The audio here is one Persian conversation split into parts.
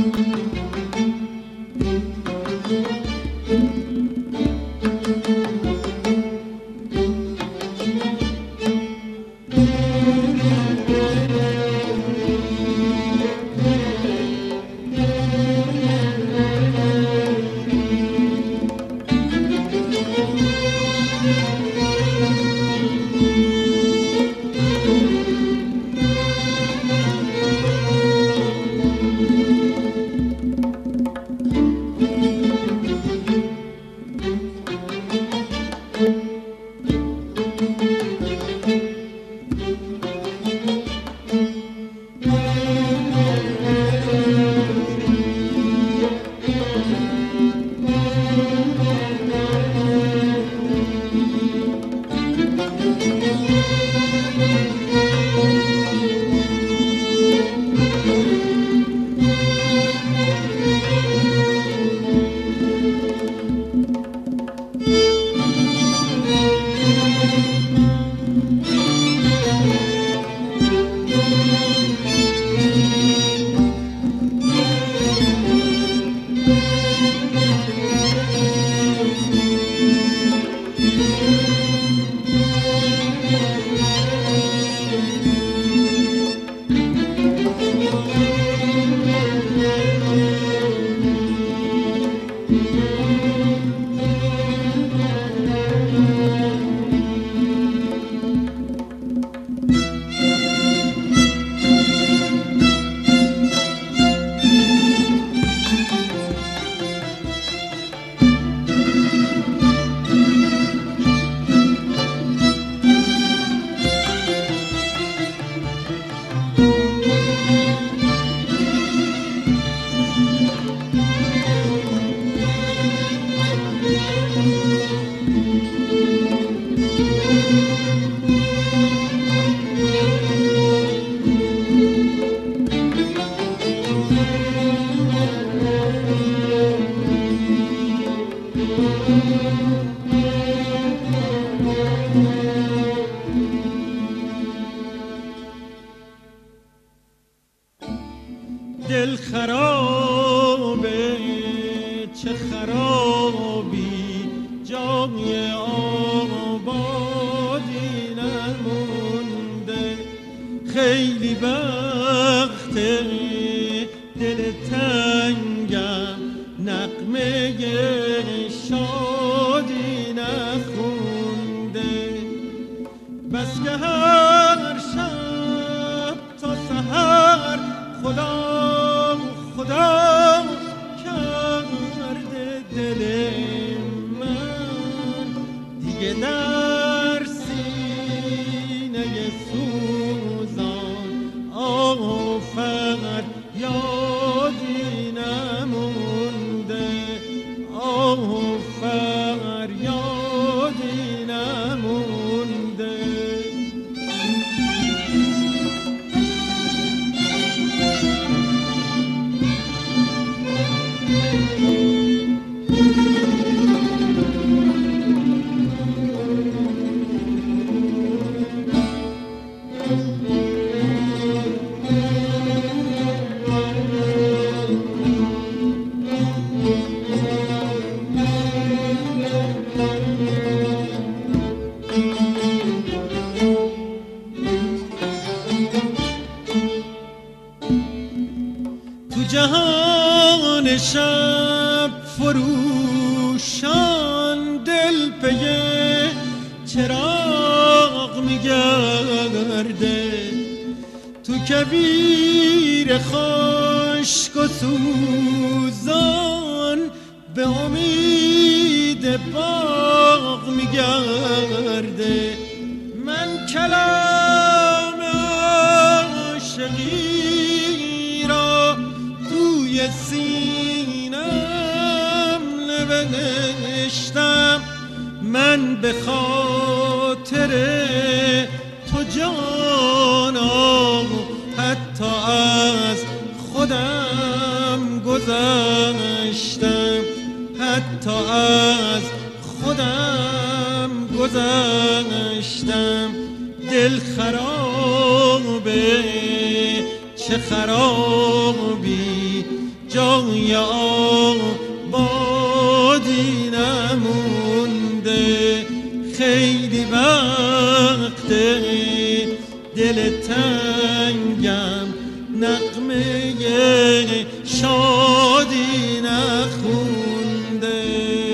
دل خرابه چه خرابی جای آبادی نمونده، خیلی وقته دل تنگم نغمه شادی نخونده، بس که هر شب تا سحر خدا خدا کرده دل من، دیگه در سینه سوزان آفر یادی نمونده، آفر یادی نمونده. جهان شب فروشان دل پی چراغ میگرده، تو کویر خشک و سوزان به امید باغ میگرده. من کلام عاشقی سینم نوشتم، من به خاطر تو جانا حتی از خودم گذشتم، حتی از خودم گذشتم. دل خرابه چه خرابی جای جای آبادی نمونده. خیلی وقت دل تنگم نغمه شادی نخونده.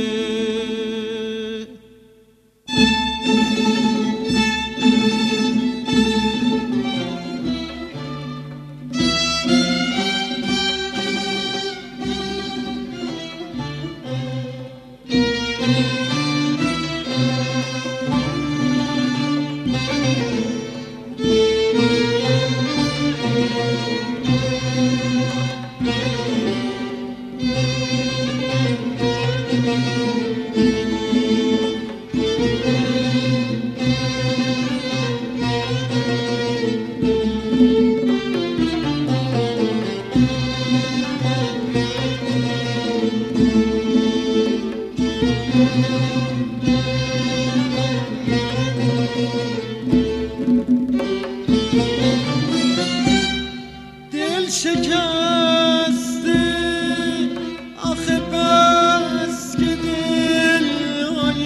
دل شکسته آخه بس که دلهای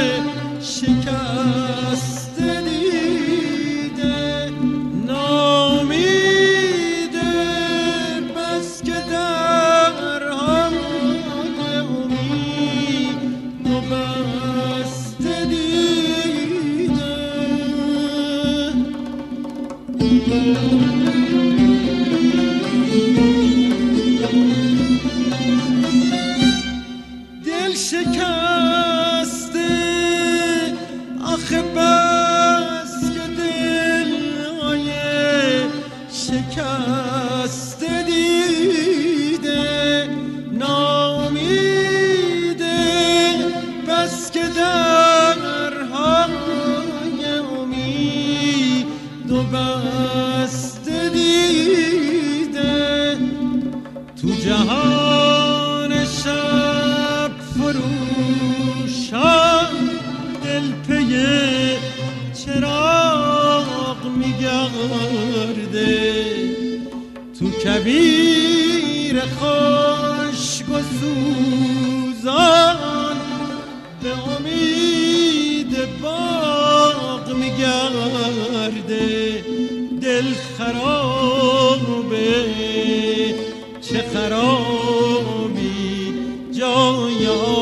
شکسته دیده. نامیده بس که درهای امید و بسته دیده. دل شکسته آخه بس که دلهای شکسته دیده. نامیده بس که درهای امید و بسته دیده. تو جهان شب فروشان دل پی چراغ میگرده. تو کویر خشک و سوزان به امید باغ میگرده. دل خرابه چه خرابی جای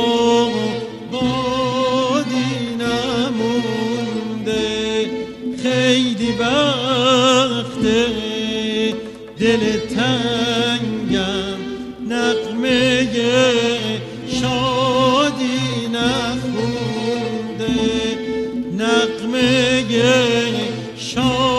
آبادی نمونده. خیلی وقت دل تنگم نغمه شادی نخونده. نغمه شادی